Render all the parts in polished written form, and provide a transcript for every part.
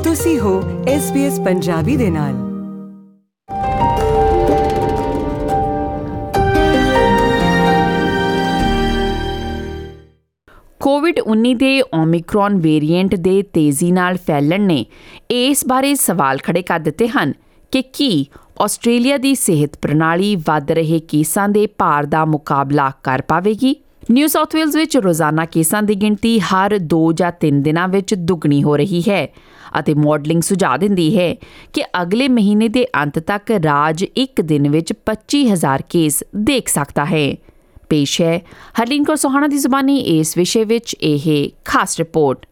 ਤੁਸੀਂ ਹੋ SBS ਪੰਜਾਬੀ ਦੇ ਨਾਲ। COVID-19 ਦੇ ਓਮਿਕਰੋਨ ਵੇਰੀਐਂਟ ਦੇ ਤੇਜ਼ੀ ਨਾਲ ਫੈਲਣ ਨੇ ਇਸ ਬਾਰੇ ਸਵਾਲ ਖੜੇ ਕਰ ਦਿੱਤੇ ਹਨ ਕਿ ਕੀ ਆਸਟ੍ਰੇਲੀਆ ਦੀ ਸਿਹਤ ਪ੍ਰਣਾਲੀ ਵੱਧ ਰਹੇ ਕੇਸਾਂ ਦੇ ਭਾਰ ਦਾ ਮੁਕਾਬਲਾ ਕਰ ਪਾਵੇਗੀ। ਨਿਊ ਸਾਊਥ ਵੇਲਜ਼ ਵਿੱਚ ਰੋਜ਼ਾਨਾ ਕੇਸਾਂ ਦੀ ਗਿਣਤੀ ਹਰ 2 ਜਾਂ 3 ਦਿਨਾਂ ਵਿੱਚ ਦੁੱਗਣੀ ਹੋ ਰਹੀ ਹੈ ਅਤੇ ਮਾਡਲਿੰਗ ਸੁਝਾਅ ਦਿੰਦੀ ਹੈ ਕਿ ਅਗਲੇ ਮਹੀਨੇ ਦੇ ਅੰਤ ਤੱਕ ਰਾਜ ਇੱਕ ਦਿਨ ਵਿੱਚ 25,000 ਕੇਸ ਦੇਖ ਸਕਦਾ ਹੈ। ਪੇਸ਼ ਹੈ ਹਰਲੀਨ ਕੌਰ ਸੋਹਾਣਾ ਦੀ ਜ਼ੁਬਾਨੀ ਇਸ ਵਿਸ਼ੇ ਵਿੱਚ ਇਹ ਖਾਸ ਰਿਪੋਰਟ।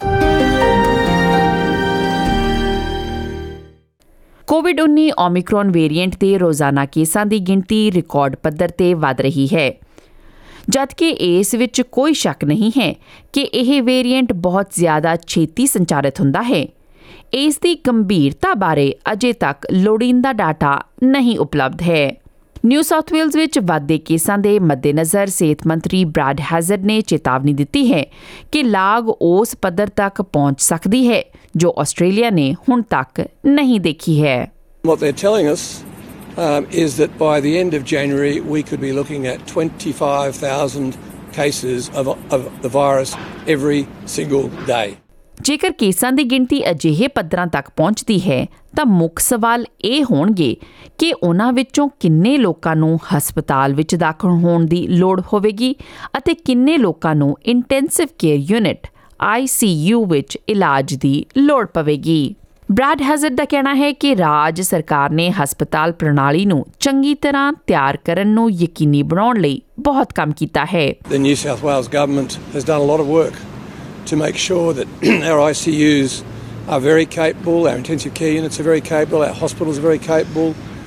COVID-19 ਓਮਿਕਰੋਨ ਵੇਰੀਐਂਟ ਦੇ ਰੋਜ਼ਾਨਾ ਕੇਸਾਂ ਦੀ ਗਿਣਤੀ ਰਿਕਾਰਡ ਪੱਧਰ ਤੇ ਵਧ ਰਹੀ ਹੈ, ਜਦਕਿ ਇਸ ਵਿੱਚ ਕੋਈ ਸ਼ੱਕ ਨਹੀਂ ਹੈ ਕਿ ਇਹ ਵੇਰੀਐਂਟ ਬਹੁਤ ਜ਼ਿਆਦਾ ਛੇਤੀ ਸੰਚਾਰਿਤ ਹੁੰਦਾ ਹੈ। ਇਸ ਦੀ ਗੰਭੀਰਤਾ ਬਾਰੇ ਅਜੇ ਤੱਕ ਲੋੜੀਂਦਾ ਡਾਟਾ ਨਹੀਂ ਉਪਲਬਧ ਹੈ। ਨਿਊ ਸਾਊਥ ਵੇਲਜ਼ ਵਿੱਚ ਵੱਧਦੇ ਕੇਸਾਂ ਦੇ ਮੱਦੇਨਜ਼ਰ ਸਿਹਤ ਮੰਤਰੀ ਬ੍ਰੈਡ ਹੈਜ਼ਰਡ ਨੇ ਚੇਤਾਵਨੀ ਦਿੱਤੀ ਹੈ ਕਿ ਲਾਗ ਉਸ ਪੱਧਰ ਤੱਕ ਪਹੁੰਚ ਸਕਦੀ ਹੈ ਜੋ ਆਸਟ੍ਰੇਲੀਆ ਨੇ ਹੁਣ ਤੱਕ ਨਹੀਂ ਦੇਖੀ ਹੈ। What they're telling us is that by the end of January we could be looking at 25,000 cases of the virus every single day. ਜੇਕਰ ਕੇਸਾਂ ਦੀ ਗਿਣਤੀ ਅਜਿਹੇ ਪੱਧਰਾਂ ਤੱਕ ਪਹੁੰਚਦੀ ਹੈ ਤਾਂ ਮੁੱਖ ਸਵਾਲ ਇਹ ਹੋਣਗੇ ਕਿ ਉਹਨਾਂ ਵਿੱਚੋਂ ਕਿੰਨੇ ਲੋਕਾਂ ਨੂੰ ਹਸਪਤਾਲ ਵਿੱਚ ਦਾਖਲ ਹੋਣ ਦੀ ਲੋੜ ਹੋਵੇਗੀ ਅਤੇ ਕਿੰਨੇ ਲੋਕਾਂ ਨੂੰ ਇੰਟੈਂਸਿਵ ਕੇਅਰ ਯੂਨਿਟ ICU ਵਿੱਚ ਇਲਾਜ ਦੀ ਲੋੜ ਪਵੇਗੀ। ਬ੍ਰੈਡ ਹੈਜ਼ਰਡ ਦਾ ਕਹਿਣਾ ਹੈ ਕਿ ਰਾਜ ਸਰਕਾਰ ਨੇ ਹਸਪਤਾਲ ਪ੍ਰਣਾਲੀ ਨੂੰ ਚੰਗੀ ਤਰ੍ਹਾਂ ਤਿਆਰ ਕਰਨ ਨੂੰ ਯਕੀਨੀ ਬਣਾਉਣ ਲਈ ਬਹੁਤ ਕੰਮ ਕੀਤਾ ਹੈ। The New South Wales government has done a lot of work to make sure that our ICUs are very capable, our intensive care units are very capable, our hospitals are very capable.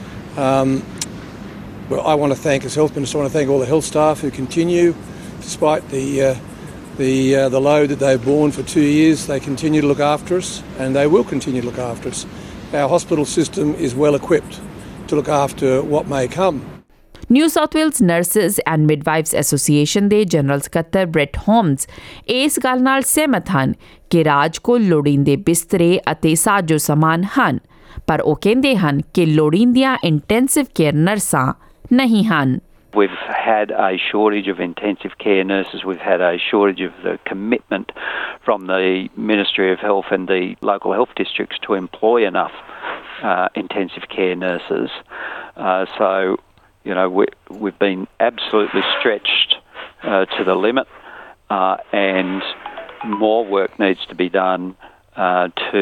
Well, I want to thank, as Health Minister, I want to thank all the health staff who continue, despite the load that they've borne for 2 years, they continue to look after us and they will continue to look after us. Our hospital system is well equipped to look after what may come. New South Wales nurses and midwives association ਦੇ general ਸਕੱਤਰ Brett Holmes ਇਸ ਗੱਲ ਨਾਲ ਸਹਿਮਤ ਹਨ ਕਿ ਰਾਜ ਕੋਲ ਲੋੜੀਂਦੇ ਬਿਸਤਰੇ ਅਤੇ ਸਾਜੋ ਸਮਾਨ ਹਨ, ਪਰ ਉਹ ਕਹਿੰਦੇ ਹਨ ਕਿ ਲੋੜੀਂਦੀਆਂ ਇੰਟੈਂਸਿਵ ਕੇਅਰ ਨਰਸਾਂ ਨਹੀਂ ਹਨ। We've had a shortage of intensive care nurses. We've had a shortage of the commitment from the Ministry of Health and the local health districts to employ enough intensive care nurses. So, you know, we've been absolutely stretched to the limit, and more work needs to be done to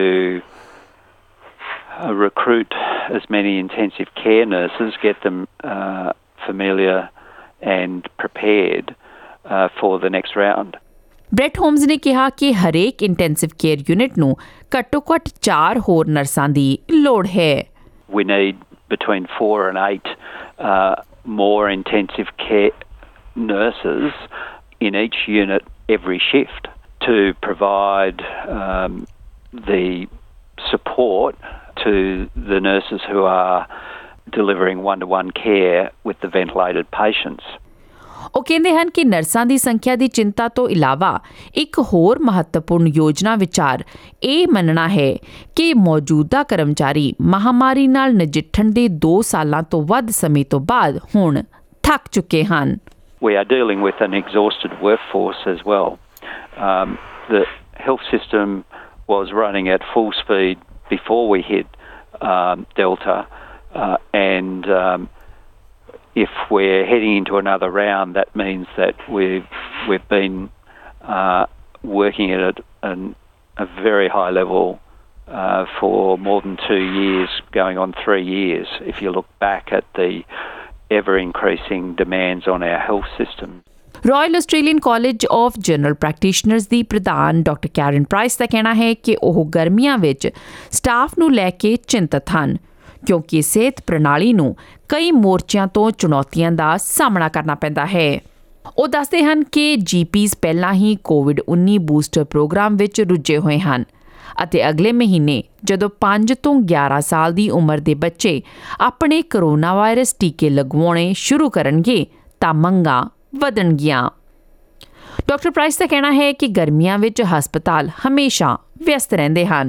recruit as many intensive care nurses, get them familiar and prepared for the next round. Brett Holmes ਨੇ ਕਿਹਾ ਕਿ ਹਰੇਕ intensive care unit ਨੂੰ ਘੱਟੋ-ਘੱਟ 4 ਹੋਰ ਨਰਸਾਂ ਦੀ ਲੋੜ ਹੈ। We need between 4 and 8 more intensive care nurses in each unit every shift to provide the support to the nurses who are delivering one-to-one care with the ventilated patients. ਉਹ ਕਹਿੰਦੇ ਹਨ ਕਿ ਨਰਸਾਂ ਦੀ ਸੰਖਿਆ ਦੀ ਚਿੰਤਾ ਤੋਂ ਇਲਾਵਾ ਇੱਕ ਹੋਰ ਮਹੱਤਵਪੂਰਨ ਯੋਜਨਾ ਵਿਚਾਰ ਇਹ ਮੰਨਣਾ ਹੈ ਕਿ ਮੌਜੂਦਾ ਕਰਮਚਾਰੀ ਮਹਾਮਾਰੀ ਨਾਲ ਨਜਿੱਠਣ ਦੇ 2 ਸਾਲਾਂ ਤੋਂ ਵੱਧ ਸਮੇਂ ਤੋਂ ਬਾਅਦ ਹੁਣ ਥੱਕ ਚੁੱਕੇ ਹਨ। We are dealing with an exhausted workforce as well. The health system was running at full speed before we hit Delta, and if we're heading into another round, that means that we've been working at a very high level for more than 2 years, going on 3 years, if you look back at the ever-increasing demands on our health system. Royal Australian College of General Practitioners ਦੀ ਪ੍ਰਧਾਨ doctor Karen price ਦਾ ਕਹਿਣਾ ਹੈ ਕਿ ਉਹ ਗਰਮੀਆਂ ਵਿੱਚ staff ਨੂੰ ਲੈ ਕੇ ਚਿੰਤਤ ਹਨ, ਕਿਉਂਕਿ ਸਿਹਤ ਪ੍ਰਣਾਲੀ ਨੂੰ ਕਈ ਮੋਰਚਿਆਂ ਤੋਂ ਚੁਣੌਤੀਆਂ ਦਾ ਸਾਹਮਣਾ ਕਰਨਾ ਪੈਂਦਾ ਹੈ। ਉਹ ਦੱਸਦੇ ਹਨ ਕਿ GPs ਪਹਿਲਾਂ ਹੀ COVID-19 ਬੂਸਟਰ ਪ੍ਰੋਗਰਾਮ ਵਿੱਚ ਰੁੱਝੇ ਹੋਏ ਹਨ ਅਤੇ ਅਗਲੇ ਮਹੀਨੇ ਜਦੋਂ 5 ਤੋਂ 11 ਸਾਲ ਦੀ ਉਮਰ ਦੇ ਬੱਚੇ ਆਪਣੇ ਕਰੋਨਾ ਵਾਇਰਸ ਟੀਕੇ ਲਗਵਾਉਣੇ ਸ਼ੁਰੂ ਕਰਨਗੇ ਤਾਂ ਮੰਗਾਂ ਵਧਣਗੀਆਂ। ਡਾਕਟਰ ਪ੍ਰਾਈਸ ਦਾ ਕਹਿਣਾ ਹੈ ਕਿ ਗਰਮੀਆਂ ਵਿੱਚ ਹਸਪਤਾਲ ਹਮੇਸ਼ਾ ਵਿਅਸਤ ਰਹਿੰਦੇ ਹਨ।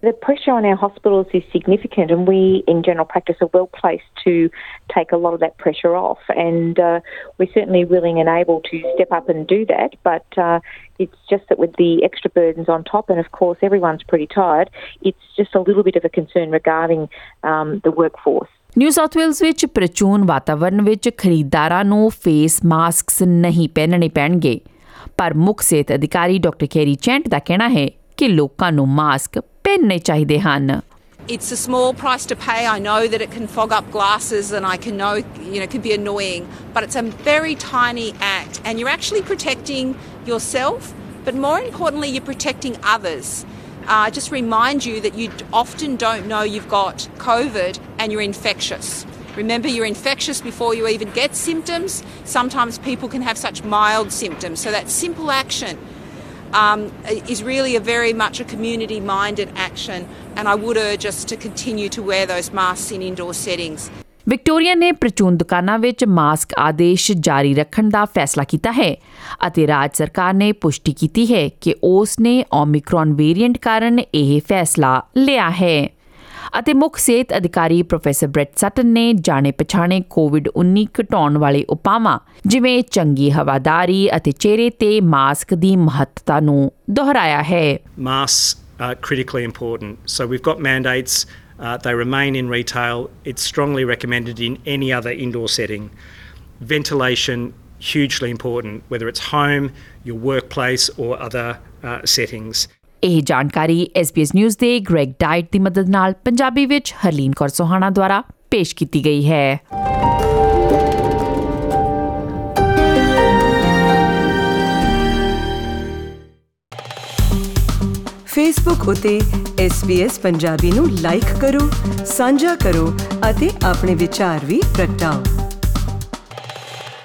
The pressure on our hospitals is significant, and we in general practice are well placed to take a lot of that pressure off, and we're certainly willing and able to step up and do that, but it's just that with the extra burdens on top, and of course everyone's pretty tired, it's just a little bit of a concern regarding the workforce. New South Wales ਵਿੱਚ ਪ੍ਰਚੂਨ ਵਾਤਾਵਰਣ ਵਿੱਚ ਖਰੀਦਦਾਰਾਂ ਨੂੰ face masks ਨਹੀਂ ਪਹਿਨਣੇ ਪੈਣਗੇ, ਪਰ ਮੁੱਖ ਸਿਹਤ ਅਧਿਕਾਰੀ ਡਾਕਟਰ ਕੈਰੀ ਚੈਂਟ ਦਾ ਕਹਿਣਾ ਹੈ ਕਿ ਲੋਕਾਂ ਨੂੰ ਮਾਸਕ ਪਹਿਨਣੇ ਚਾਹੀਦੇ ਹਨ। It's a small price to pay. I know that it can fog up glasses and I can know, it can be annoying, but it's a very tiny act and you're actually protecting yourself, but more importantly, you're protecting others. Just remind you that you often don't know you've got COVID and you're infectious. Remember, you're infectious before you even get symptoms. Sometimes people can have such mild symptoms. So that simple action is really very much a community-minded action, and I would urge us to continue to wear those masks in indoor settings. Victoria ਨੇ ਪ੍ਰਚੂਨ ਦੁਕਾਨਾਂ ਵਿੱਚ mask ਆਦੇਸ਼ ਜਾਰੀ ਰੱਖਣ ਦਾ ਫੈਸਲਾ ਕੀਤਾ ਹੈ ਅਤੇ ਰਾਜ ਸਰਕਾਰ ਨੇ ਪੁਸ਼ਟੀ ਕੀਤੀ ਹੈ ਕਿ ਉਸ ਨੇ ਓਮਿਕਰੋਨ ਵੇਰੀਐਂਟ ਕਾਰਨ ਇਹ ਫੈਸਲਾ ਲਿਆ ਹੈ ਅਤੇ ਮੁੱਖ ਸਿਹਤ ਅਧਿਕਾਰੀ ਪ੍ਰੋਫੈਸਰ ਬ੍ਰੈਟ ਸਟਨ ਨੇ ਜਾਣੇ ਪਛਾਣੇ COVID-19 ਘਟਾਉਣ ਵਾਲੇ ਉਪਾਵਾਂ ਜਿਵੇਂ ਚੰਗੀ ਹਵਾਦਾਰੀ ਅਤੇ ਚਿਹਰੇ ਤੇ ਮਾਸਕ ਦੀ ਮਹੱਤਤਾ ਨੂੰ ਦੁਹਰਾਇਆ ਹੈ। Masks are critically important. So we've got mandates. They remain in retail. It's strongly recommended in any other indoor setting. Ventilation, hugely important, whether it's home, your workplace or other settings. ਇਹ ਜਾਣਕਾਰੀ SBS News ਦੇ Greg Dyett ਦੀ ਮਦਦ ਨਾਲ ਪੰਜਾਬੀ ਵਿੱਚ ਹਰਲੀਨ ਕੌਰ ਸੋਹਾਣਾ ਦੁਆਰਾ ਪੇਸ਼ ਕੀਤੀ ਗਈ ਹੈ। ਫੇਸਬੁੱਕ ਉਤੇ SBS ਪੰਜਾਬੀ ਨੂੰ ਲਾਈਕ ਕਰੋ, ਸਾਂਝਾ ਕਰੋ ਅਤੇ ਆਪਣੇ ਵਿਚਾਰ ਵੀ ਪ੍ਰਗਟਾਓ।